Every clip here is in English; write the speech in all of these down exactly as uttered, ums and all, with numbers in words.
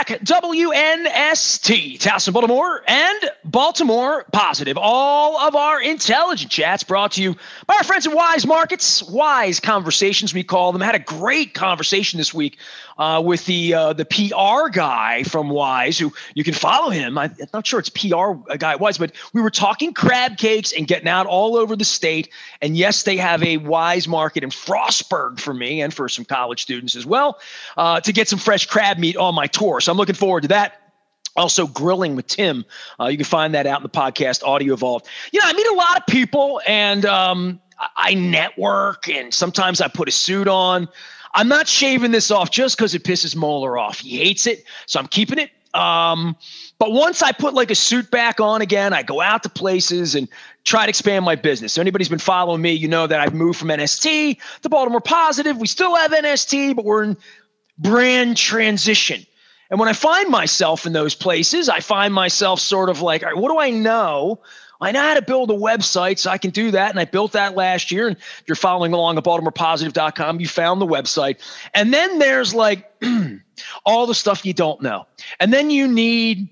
back. W N S T, Towson, Baltimore, and Baltimore Positive. All of our intelligent chats brought to you by our friends at Wise Markets. Wise Conversations, we call them. I had a great conversation this week uh, with the uh, the P R guy from Wise, who you can follow him. I, I'm not sure it's P R guy at Wise, but we were talking crab cakes and getting out all over the state. And yes, they have a Wise Market in Frostburg for me and for some college students as well uh, to get some fresh crab meat on my tour. So I'm looking forward to that. Also, Grilling with Tim. Uh, you can find that out in the podcast Audio Evolved. You know, I meet a lot of people, and um, I network, and sometimes I put a suit on. I'm not shaving this off just because it pisses Moeller off. He hates it, so I'm keeping it. Um, but once I put like a suit back on again, I go out to places and try to expand my business. So anybody's been following me, you know that I've moved from N S T to Baltimore Positive. We still have N S T, but we're in brand transition. And when I find myself in those places, I find myself sort of like, all right, what do I know? I know how to build a website, so I can do that. And I built that last year. And if you're following along at baltimore positive dot com, you found the website. And then there's like all the stuff you don't know. And then you need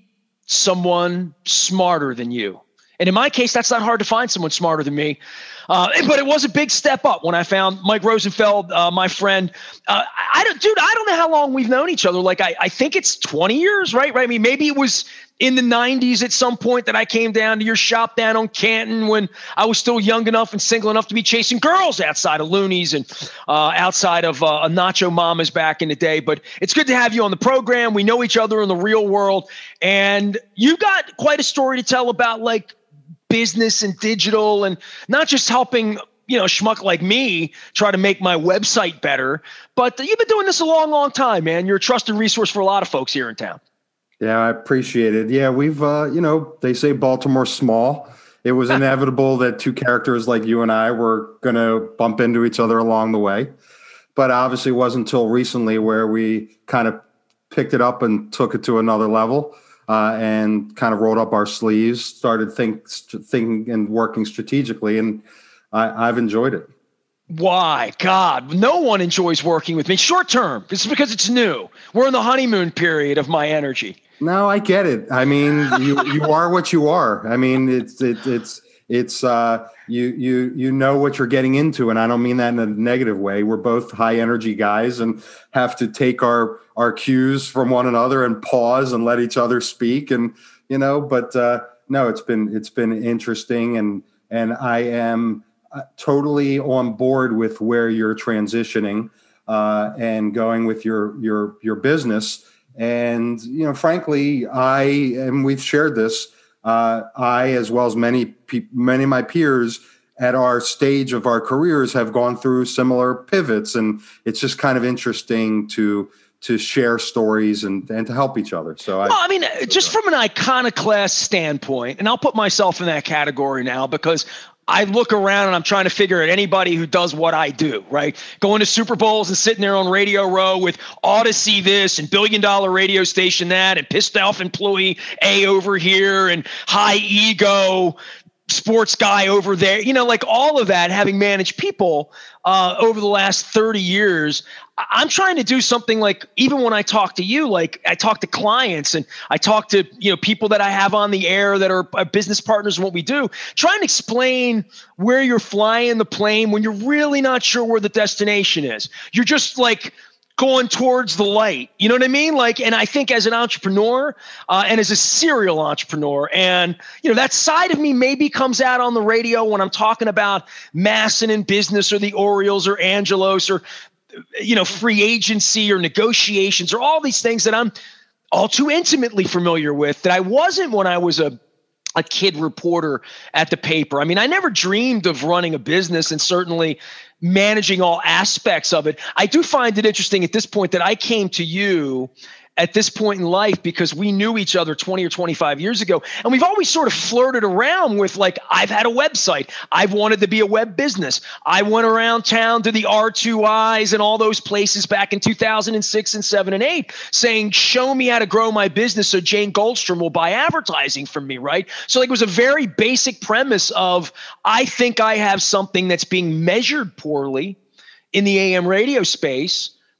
someone smarter than you. And in my case, that's not hard to find someone smarter than me. Uh, but it was a big step up when I found Mike Rosenfeld, uh, my friend. Uh, I don't, dude, I don't know how long we've known each other. Like, I, I think it's twenty years, right? Right. I mean, maybe it was in the nineties at some point that I came down to your shop down on Canton when I was still young enough and single enough to be chasing girls outside of Looney's and uh, outside of uh, a Nacho Mama's back in the day. But it's good to have you on the program. We know each other in the real world. And you got quite a story to tell about like business and digital, and not just helping, you know, schmuck like me try to make my website better, but you've been doing this a long, long time, man. You're a trusted resource for a lot of folks here in town. Yeah, I appreciate it. Yeah, we've, uh, you know, they say Baltimore's small. It was inevitable that two characters like you and I were going to bump into each other along the way. But obviously it wasn't until recently where we kind of picked it up and took it to another level. Uh, and kind of rolled up our sleeves, started think, thinking and working strategically, and I, I've enjoyed it. Why? God, no one enjoys working with me. Short term. This is because it's new. We're in the honeymoon period of my energy. No, I get it. I mean, you you are what you are. I mean, it's it, it's it's uh, you you you know what you're getting into, and I don't mean that in a negative way. We're both high energy guys and have to take our our cues from one another and pause and let each other speak. And, you know, but uh, no, it's been, it's been interesting. And, and I am totally on board with where you're transitioning uh, and going with your, your, your business. And, you know, frankly, I, and we've shared this, uh, I, as well as many, pe- many of my peers at our stage of our careers have gone through similar pivots. And it's just kind of interesting to, to share stories and, and to help each other. So, well, I, I mean, just from an iconoclast standpoint, and I'll put myself in that category now because I look around and I'm trying to figure out anybody who does what I do, right? Going to Super Bowls and sitting there on Radio Row with Odyssey this and billion dollar radio station that and pissed off employee A over here and high ego sports guy over there, you know, like all of that, having managed people uh, over the last thirty years, I'm trying to do something like, even when I talk to you, like I talk to clients and I talk to, you know, people that I have on the air that are business partners in what we do, trying to explain where you're flying the plane when you're really not sure where the destination is. You're just like going towards the light. You know what I mean? Like, and I think as an entrepreneur uh, and as a serial entrepreneur, and, you know, that side of me maybe comes out on the radio when I'm talking about Masson in business or the Orioles or Angelos or, you know, free agency or negotiations or all these things that I'm all too intimately familiar with that I wasn't when I was a a kid reporter at the paper. I mean, I never dreamed of running a business and certainly managing all aspects of it. I do find it interesting at this point that I came to you at this point in life because we knew each other twenty or twenty-five years ago. And we've always sort of flirted around with like, I've had a website. I've wanted to be a web business. I went around town to the R two Is and all those places back in two thousand six and seven and eight saying, show me how to grow my business so Jane Goldstrom will buy advertising from me, right? So like, it was a very basic premise of, I think I have something that's being measured poorly in the A M radio space,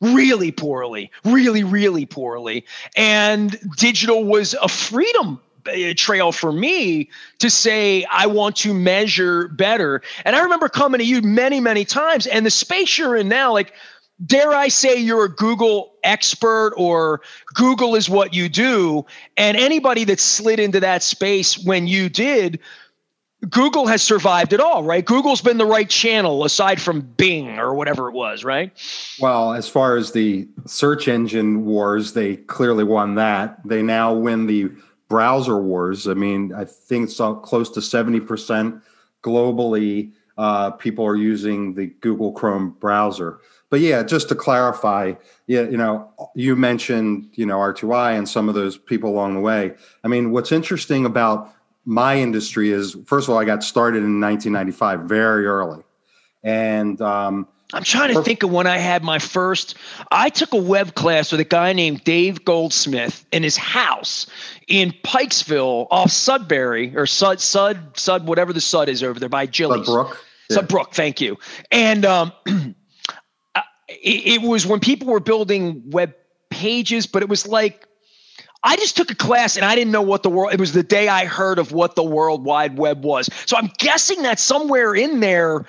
really poorly, really, really poorly. And digital was a freedom trail for me to say, I want to measure better. And I remember coming to you many, many times, and the space you're in now, like, dare I say you're a Google expert, or Google is what you do. And anybody that slid into that space when you did, Google has survived it all, right? Google's been the right channel aside from Bing or whatever it was, right? Well, as far as the search engine wars, they clearly won that. They now win the browser wars. I mean, I think it's close to seventy percent globally. Uh, people are using the Google Chrome browser. But yeah, just to clarify, yeah, you know, you mentioned, you know, R two I and some of those people along the way. I mean, what's interesting about my industry is, first of all, I got started in nineteen ninety-five, very early. And um, I'm trying to think of when I had my first, I took a web class with a guy named Dave Goldsmith in his house in Pikesville off Sudbury, or Sud, Sud, Sud, whatever the Sud is over there by Gillies. Sudbrook. Yeah. Sudbrook, thank you. And um, it, it was when people were building web pages, but it was like, I just took a class and I didn't know what the world, it was the day I heard of what the World Wide Web was. So I'm guessing that somewhere in there,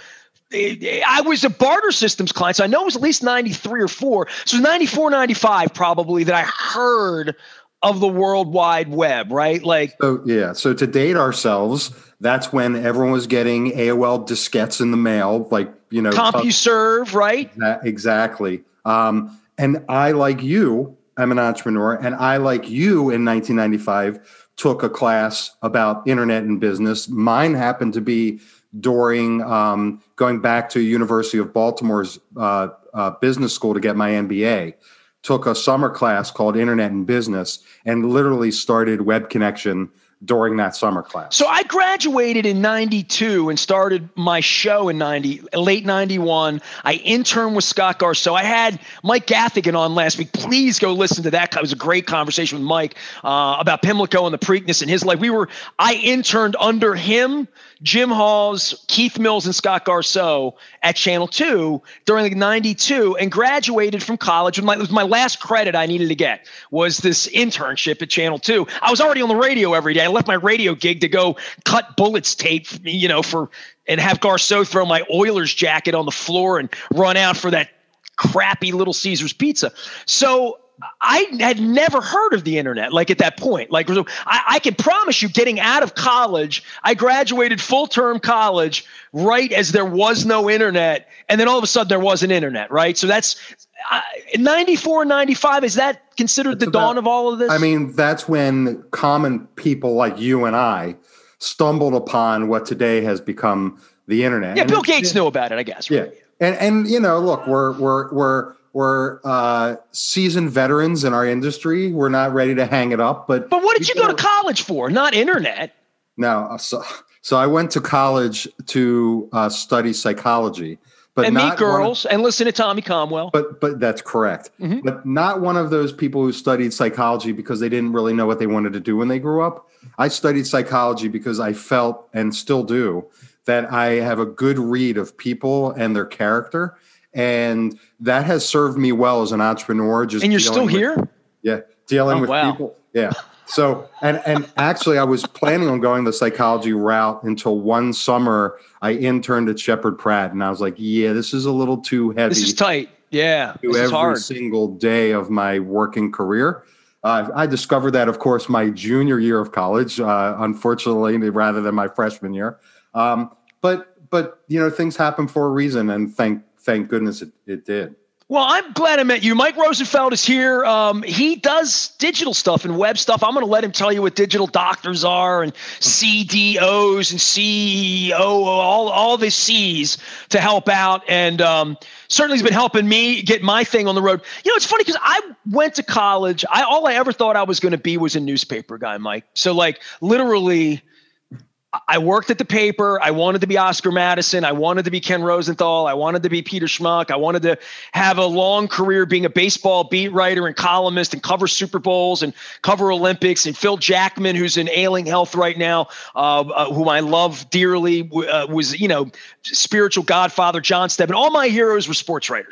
I was a barter systems client, so I know it was at least ninety-three or four. So ninety-four, ninety-five probably that I heard of the World Wide Web, right? Like, so yeah. So to date ourselves, that's when everyone was getting A O L diskettes in the mail, like, you know, CompuServe, right? Exactly. Um, and I, like you, I'm an entrepreneur, and I, like you, in nineteen ninety-five, took a class about internet and business. Mine happened to be during um, going back to University of Baltimore's uh, uh, business school to get my M B A. Took a summer class called Internet and Business, and literally started Web Connection during that summer class. So I graduated in ninety-two and started my show in ninety, late ninety-one. I interned with Scott Garceau. I had Mike Gathigan on last week. Please go listen to that. It was a great conversation with Mike uh, about Pimlico and the Preakness in his life. We were, I interned under him, Jim Hawes, Keith Mills, and Scott Garceau at Channel two during like ninety-two, and graduated from college. With my, it was my last credit I needed to get was this internship at Channel two. I was already on the radio every day. I left my radio gig to go cut bullets tape, you know, for and have Garceau throw my Oilers jacket on the floor and run out for that crappy Little Caesars pizza. So I had never heard of the internet, like at that point. Like, I, I can promise you, getting out of college, I graduated full-term college right as there was no internet, and then all of a sudden there was an internet, right? So that's uh, ninety-four, ninety-five. Is that considered that's the about, dawn of all of this? I mean, that's when common people like you and I stumbled upon what today has become the internet. Yeah, and Bill Gates knew about it, I guess. Right? Yeah, and and you know, look, we're we're we're. We're uh, seasoned veterans in our industry. We're not ready to hang it up. But but what did you go to college for? Not internet. No. So, so I went to college to uh, study psychology. But and not meet girls of, and listen to Tommy Conwell. But but that's correct. Mm-hmm. But not one of those people who studied psychology because they didn't really know what they wanted to do when they grew up. I studied psychology because I felt, and still do, that I have a good read of people and their character. And that has served me well as an entrepreneur. Just and you're still with, here? Yeah, dealing oh, with wow. people. Yeah. So, and and actually, I was planning on going the psychology route until one summer I interned at Shepherd Pratt, and I was like, yeah, this is a little too heavy. This is tight. Yeah, to this every is hard. single day of my working career. Uh, I discovered that, of course, my junior year of college, uh, unfortunately, rather than my freshman year. Um, but but you know, things happen for a reason, and thank. Thank goodness it, it did. Well, I'm glad I met you. Mike Rosenfeld is here. Um, he does digital stuff and web stuff. I'm going to let him tell you what digital doctors are and C D Os and C E O, all, all the C's to help out. And um, certainly he's been helping me get my thing on the road. You know, it's funny because I went to college. I all I ever thought I was going to be was a newspaper guy, Mike. So like literally – I worked at the paper. I wanted to be Oscar Madison. I wanted to be Ken Rosenthal. I wanted to be Peter Schmuck. I wanted to have a long career being a baseball beat writer and columnist and cover Super Bowls and cover Olympics. And Phil Jackman, who's in ailing health right now, uh, uh, whom I love dearly, uh, was, you know, spiritual godfather, John Stebbin. All my heroes were sports writers.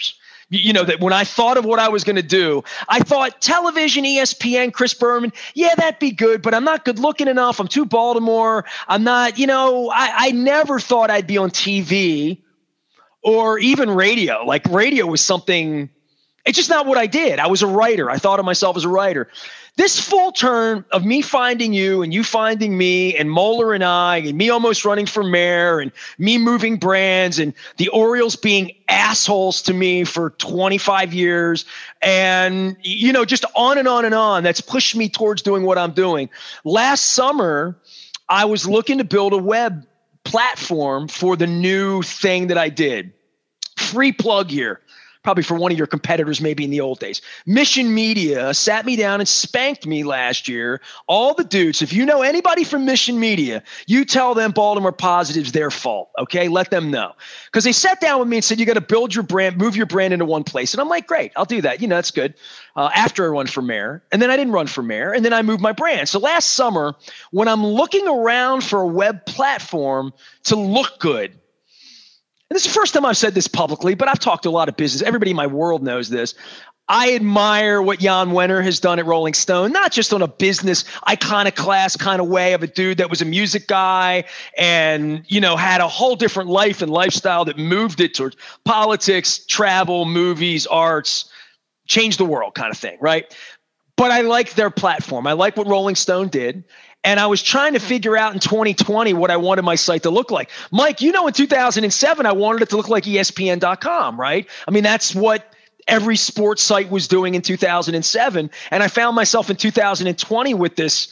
You know, that when I thought of what I was going to do, I thought television, E S P N, Chris Berman, yeah, that'd be good, but I'm not good looking enough. I'm too Baltimore. I'm not, you know, I, I never thought I'd be on T V or even radio. Like radio was something, it's just not what I did. I was a writer. I thought of myself as a writer. This full turn of me finding you and you finding me and Moeller and I and me almost running for mayor and me moving brands and the Orioles being assholes to me for twenty-five years and, you know, just on and on and on. That's pushed me towards doing what I'm doing. Last summer, I was looking to build a web platform for the new thing that I did. Free plug here. Probably for one of your competitors, maybe in the old days. Mission Media sat me down and spanked me last year. All the dudes, if you know anybody from Mission Media, you tell them Baltimore Positive's their fault, okay? Let them know. Because they sat down with me and said, you got to build your brand, move your brand into one place. And I'm like, great, I'll do that. You know, that's good. Uh, after I run for mayor. And then I didn't run for mayor. And then I moved my brand. So last summer, when I'm looking around for a web platform to look good, and this is the first time I've said this publicly, but I've talked to a lot of business. Everybody in my world knows this. I admire what Jan Wenner has done at Rolling Stone, not just on a business iconoclast kind of way of a dude that was a music guy and, you know, had a whole different life and lifestyle that moved it towards politics, travel, movies, arts, change the world kind of thing, right? But I like their platform. I like what Rolling Stone did. And I was trying to figure out in twenty twenty what I wanted my site to look like. Mike, you know, in two thousand seven, I wanted it to look like E S P N dot com, right? I mean, that's what every sports site was doing in two thousand seven. And I found myself in two thousand twenty with this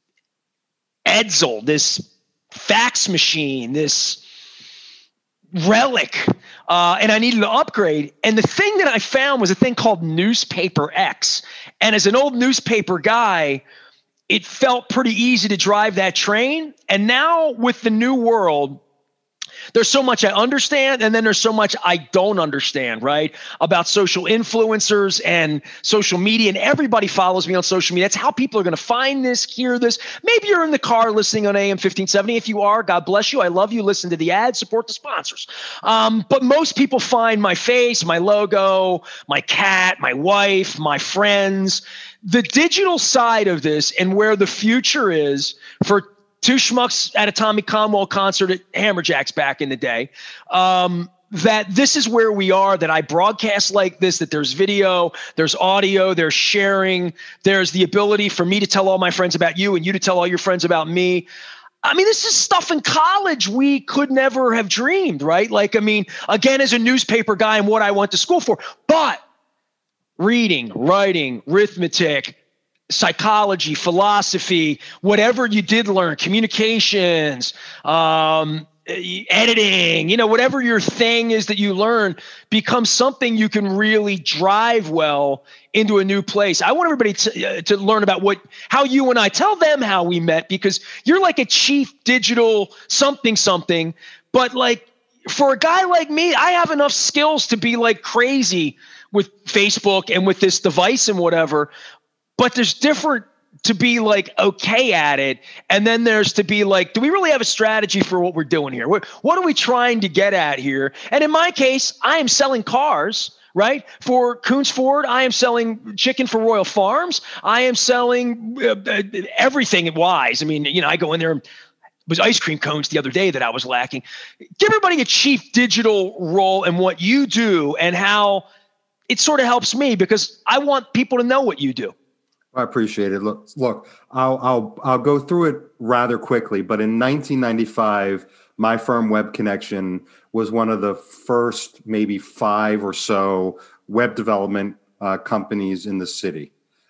Edsel, this fax machine, this relic, uh, and I needed to upgrade. And the thing that I found was a thing called Newspaper X. And as an old newspaper guy, it felt pretty easy to drive that train. And now with the new world, there's so much I understand, and then there's so much I don't understand, right? About social influencers and social media, and everybody follows me on social media. That's how people are going to find this, hear this. Maybe you're in the car listening on A M fifteen seventy. If you are, God bless you. I love you. Listen to the ads, support the sponsors. Um, but most people find my face, my logo, my cat, my wife, my friends. The digital side of this and where the future is for two schmucks at a Tommy Conwell concert at Hammerjacks back in the day, um, that this is where we are, that I broadcast like this, that there's video, there's audio, there's sharing, there's the ability for me to tell all my friends about you and you to tell all your friends about me. I mean, this is stuff in college we could never have dreamed, right? Like, I mean, again, as a newspaper guy and what I went to school for, but reading, writing, arithmetic, psychology, philosophy, whatever you did learn, communications, um, editing, you know, whatever your thing is that you learn becomes something you can really drive well into a new place. I want everybody to, uh, to learn about what, how you and I, tell them how we met, because you're like a chief digital something, something, but like for a guy like me, I have enough skills to be like crazy with Facebook and with this device and whatever. But there's different to be like okay at it. And then there's to be like, do we really have a strategy for what we're doing here? What, what are we trying to get at here? And in my case, I am selling cars, right? For Coons Ford, I am selling chicken for Royal Farms. I am selling uh, everything at Wise. I mean, you know, I go in there and was ice cream cones the other day that I was lacking. Give everybody a chief digital role in what you do and how it sort of helps me, because I want people to know what you do. I appreciate it. Look, look, I'll I'll I'll go through it rather quickly. But in nineteen ninety-five, my firm Web Connection was one of the first, maybe five or so web development uh, companies in the city.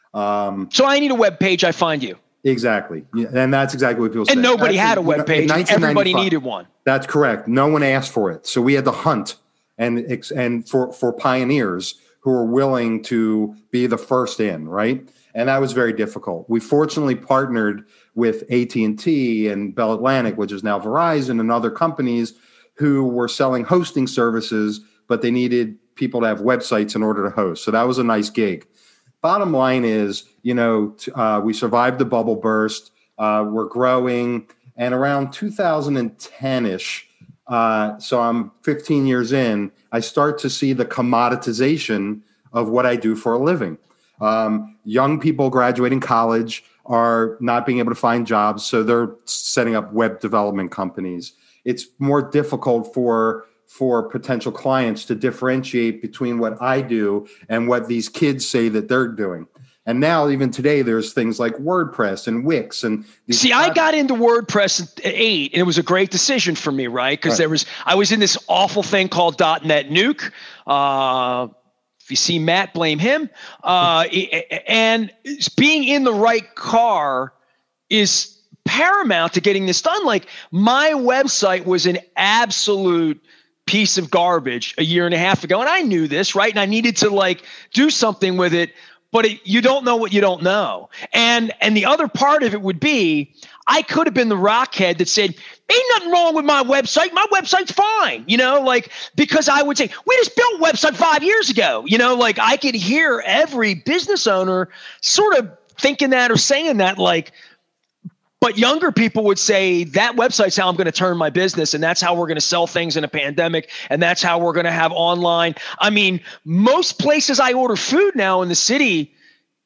Um, so I need a web page. I find you. Exactly, yeah, and that's exactly what people say. And nobody Actually, had a web page. Everybody needed one. That's correct. No one asked for it, so we had to hunt and and for for pioneers who were willing to be the first in, right? And that was very difficult. We fortunately partnered with A T and T and Bell Atlantic, which is now Verizon, and other companies who were selling hosting services, but they needed people to have websites in order to host. So that was a nice gig. Bottom line is, you know, uh, we survived the bubble burst. Uh, we're growing. And around two thousand ten-ish, Uh, so I'm fifteen years in, I start to see the commoditization of what I do for a living. Um, young people graduating college are not being able to find jobs, so they're setting up web development companies. It's more difficult for for potential clients to differentiate between what I do and what these kids say that they're doing. And now, even today, there's things like WordPress and Wix. And these see, I got into WordPress at eight, and it was a great decision for me, right? Because right. there was I was in this awful thing called .NET Nuke. Uh, if you see Matt, blame him. Uh, and being in the right car is paramount to getting this done. Like, my website was an absolute piece of garbage a year and a half ago, and I knew this, right? And I needed to like do something with it. But it, you don't know what you don't know. And and the other part of it would be, I could have been the rockhead that said, ain't nothing wrong with my website. My website's fine. You know, like, because I would say, we just built a website five years ago. You know, like, I could hear every business owner sort of thinking that or saying that, like, but younger people would say that website's how I'm going to turn my business, and that's how we're going to sell things in a pandemic, and that's how we're going to have online. I mean, most places I order food now in the city,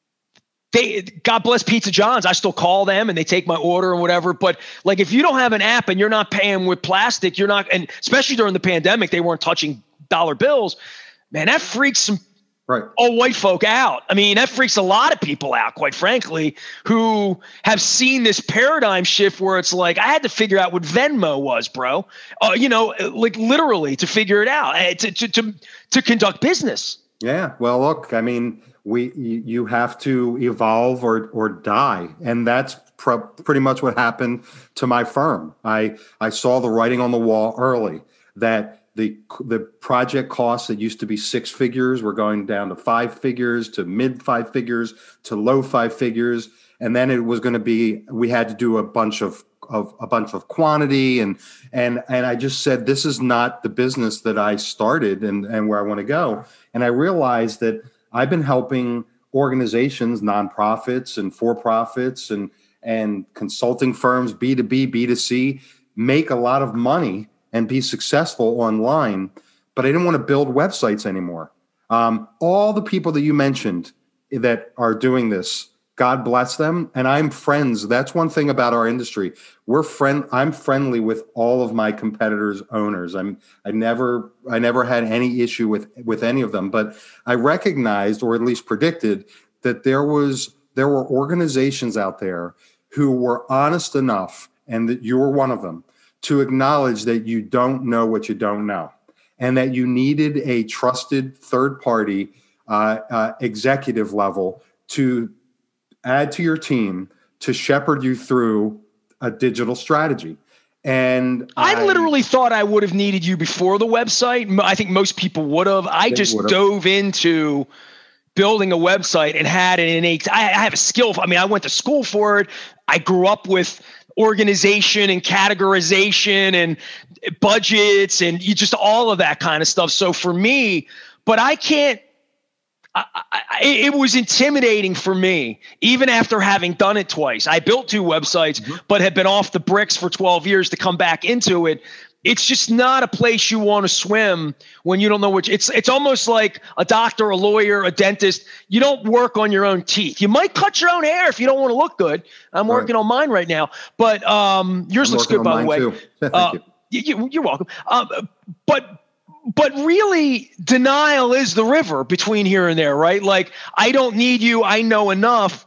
they, God bless Pizza John's, I still call them and they take my order and whatever. But like, if you don't have an app and you're not paying with plastic, you're not, and especially during the pandemic, they weren't touching dollar bills. Man, that freaks some Right. old white folk out. I mean, that freaks a lot of people out, quite frankly, who have seen this paradigm shift where it's like, I had to figure out what Venmo was, bro. Uh, you know, like literally to figure it out, uh, to, to, to, to conduct business. Yeah. Well, look, I mean, we, you have to evolve or, or die. And that's pr- pretty much what happened to my firm. I, I saw the writing on the wall early that The the project costs that used to be six figures were going down to five figures, to mid five figures, to low five figures, and then it was going to be, we had to do a bunch of, of a bunch of quantity, and and and I just said, this is not the business that I started and and where I want to go. And I realized that I've been helping organizations, nonprofits and for profits and and consulting firms, B two B, B two C, make a lot of money and be successful online, but I didn't want to build websites anymore. Um, all the people that you mentioned that are doing this, God bless them, and I'm friends. That's one thing about our industry. We're friend. I'm friendly with all of my competitors' owners. I'm. I never. I never had any issue with with any of them. But I recognized, or at least predicted, that there was there were organizations out there who were honest enough, and that you were one of them, to acknowledge that you don't know what you don't know, and that you needed a trusted third party uh, uh, executive level to add to your team to shepherd you through a digital strategy. And I, I literally thought I would have needed you before the website. I think most people would have. I just would've. dove into building a website and had an innate, I, I have a skill. I mean, I went to school for it. I grew up with organization and categorization and budgets and you just all of that kind of stuff. So for me, but I can't, I, I, it was intimidating for me, even after having done it twice. I built two websites, mm-hmm. but had been off the bricks for twelve years to come back into it. It's just not a place you want to swim when you don't know which. It's it's almost like a doctor, a lawyer, a dentist. You don't work on your own teeth. You might cut your own hair if you don't want to look good. I'm right. working on mine right now, but um, yours I'm looks good, by the way. Thank uh, you. You, you're welcome. Uh, but but really, denial is the river between here and there, right? Like, I don't need you. I know enough.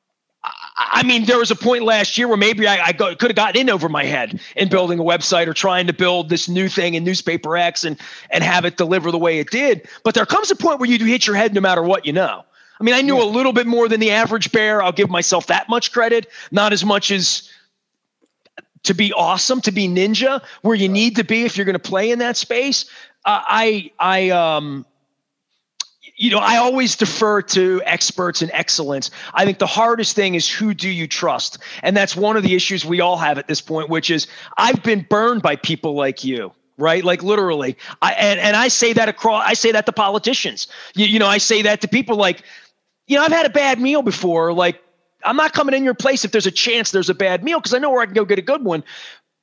I mean, there was a point last year where maybe I, I could have gotten in over my head in building a website or trying to build this new thing in Newspaper X and, and have it deliver the way it did. But there comes a point where you do hit your head no matter what you know. I mean, I knew yeah. a little bit more than the average bear. I'll give myself that much credit. Not as much as to be awesome, to be ninja, where you need to be if you're going to play in that space. Uh, I, I, um, You know, I always defer to experts and excellence. I think the hardest thing is, who do you trust? And that's one of the issues we all have at this point, which is I've been burned by people like you, right? Like literally. I, and, and I say that across, I say that to politicians. You, you know, I say that to people like, you know, I've had a bad meal before. Like, I'm not coming in your place if there's a chance there's a bad meal because I know where I can go get a good one.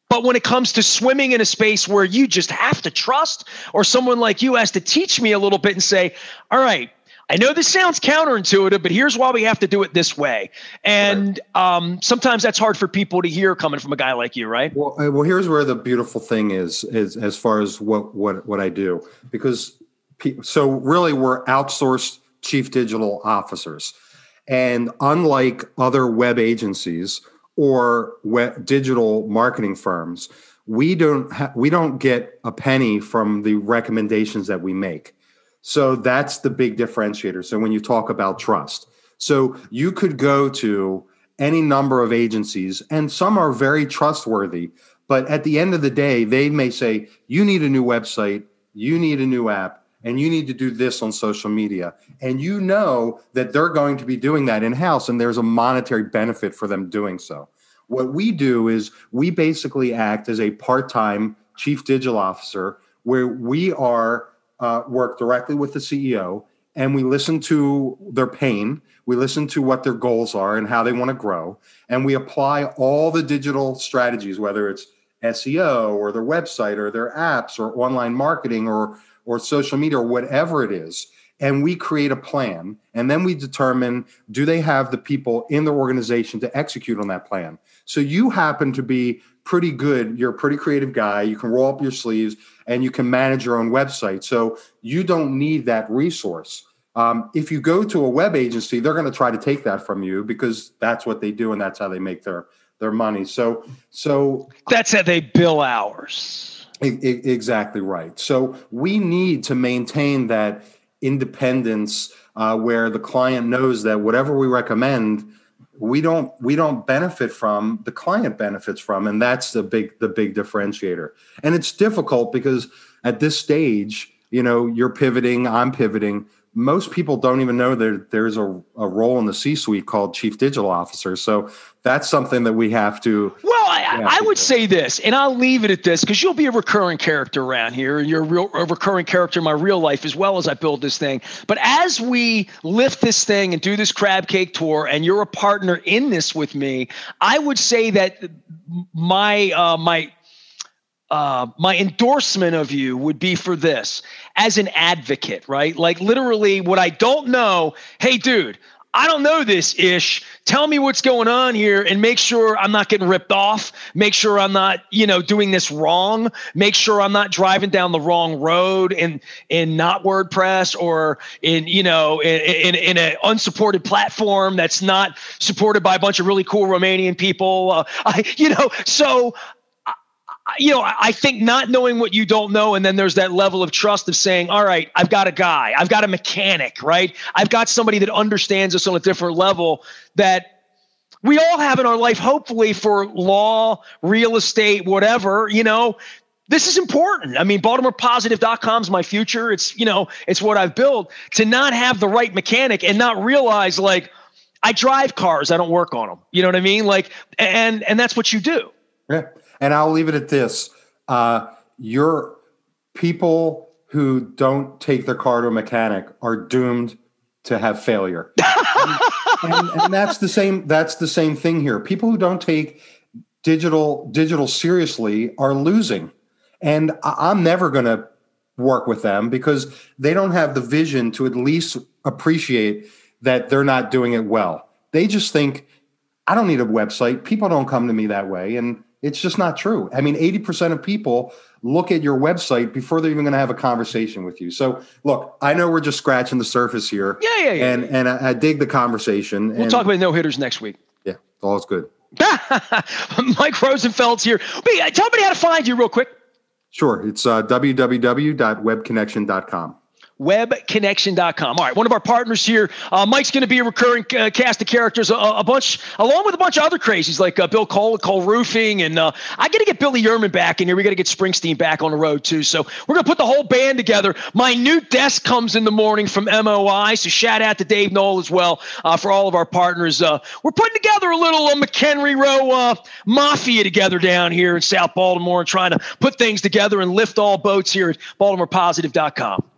But when it comes to swimming in a space where you just have to trust, or someone like you has to teach me a little bit and say, all right, I know this sounds counterintuitive, but here's why we have to do it this way. And right. um, sometimes that's hard for people to hear coming from a guy like you, right? Well, well, here's where the beautiful thing is, is as far as what, what, what I do, because pe- so really we're outsourced chief digital officers. And unlike other web agencies or web digital marketing firms, we don't ha- we don't get a penny from the recommendations that we make. So that's the big differentiator. So when you talk about trust, so you could go to any number of agencies, and some are very trustworthy, but at the end of the day, they may say, you need a new website, you need a new app, and you need to do this on social media. And you know that they're going to be doing that in-house, and there's a monetary benefit for them doing so. What we do is we basically act as a part-time chief digital officer where we are uh, work directly with the C E O, and we listen to their pain. We listen to what their goals are and how they want to grow. And we apply all the digital strategies, whether it's S E O or their website or their apps or online marketing or or social media or whatever it is. And we create a plan. And then we determine, do they have the people in the organization to execute on that plan? So you happen to be pretty good. You're a pretty creative guy. You can roll up your sleeves and you can manage your own website. So you don't need that resource. Um, if you go to a web agency, they're going to try to take that from you because that's what they do and that's how they make their, their money. So, so that's how they bill hours. Exactly right. So we need to maintain that independence uh, where the client knows that whatever we recommend, we don't we don't benefit from, the client benefits from, and that's the big the big differentiator. And it's difficult because at this stage, you know, you're pivoting, I'm pivoting. Most people don't even know that there's a, a role in the C-suite called chief digital officer. So that's something that we have to. Well, I, I would do. say this, and I'll leave it at this because you'll be a recurring character around here. You're a, real, a recurring character in my real life as well as I build this thing. But as we lift this thing and do this crab cake tour, and you're a partner in this with me, I would say that my uh, my. Uh, my endorsement of you would be for this as an advocate, right? Like literally what I don't know. Hey, dude, I don't know this ish. Tell me what's going on here and make sure I'm not getting ripped off. Make sure I'm not, you know, doing this wrong. Make sure I'm not driving down the wrong road in, in not WordPress or in, you know, in, in, in an unsupported platform that's not supported by a bunch of really cool Romanian people. Uh, I, you know, so you know, I think not knowing what you don't know, and then there's that level of trust of saying, all right, I've got a guy, I've got a mechanic, right? I've got somebody that understands us on a different level that we all have in our life, hopefully for law, real estate, whatever, you know, this is important. I mean, Baltimore Positive dot com is my future. It's, you know, it's what I've built. To not have the right mechanic and not realize like I drive cars, I don't work on them. You know what I mean? Like, and, and that's what you do. Yeah. And I'll leave it at this. Uh, your people who don't take their car to a mechanic are doomed to have failure. and, and, and that's the same, that's the same thing here. People who don't take digital, digital seriously are losing. And I, I'm never going to work with them because they don't have the vision to at least appreciate that they're not doing it well. They just think, I don't need a website. People don't come to me that way. And it's just not true. I mean, eighty percent of people look at your website before they're even going to have a conversation with you. So look, I know we're just scratching the surface here. Yeah, yeah, yeah. And, and I, I dig the conversation. We'll and, talk about no-hitters next week. Yeah, all's good. Mike Rosenfeld's here. Wait, tell me how to find you real quick. Sure. It's uh, w w w dot web connection dot com. web connection dot com. All right, one of our partners here. Uh, Mike's going to be a recurring uh, cast of characters, a, a bunch, along with a bunch of other crazies like uh, Bill Cole, Cole Roofing, and uh, I got to get Billy Yerman back in here. We got to get Springsteen back on the road too. So we're going to put the whole band together. My new desk comes in the morning from M O I, so shout out to Dave Knoll as well uh, for all of our partners. Uh, we're putting together a little uh, McHenry Row uh, mafia together down here in South Baltimore and trying to put things together and lift all boats here at Baltimore Positive dot com.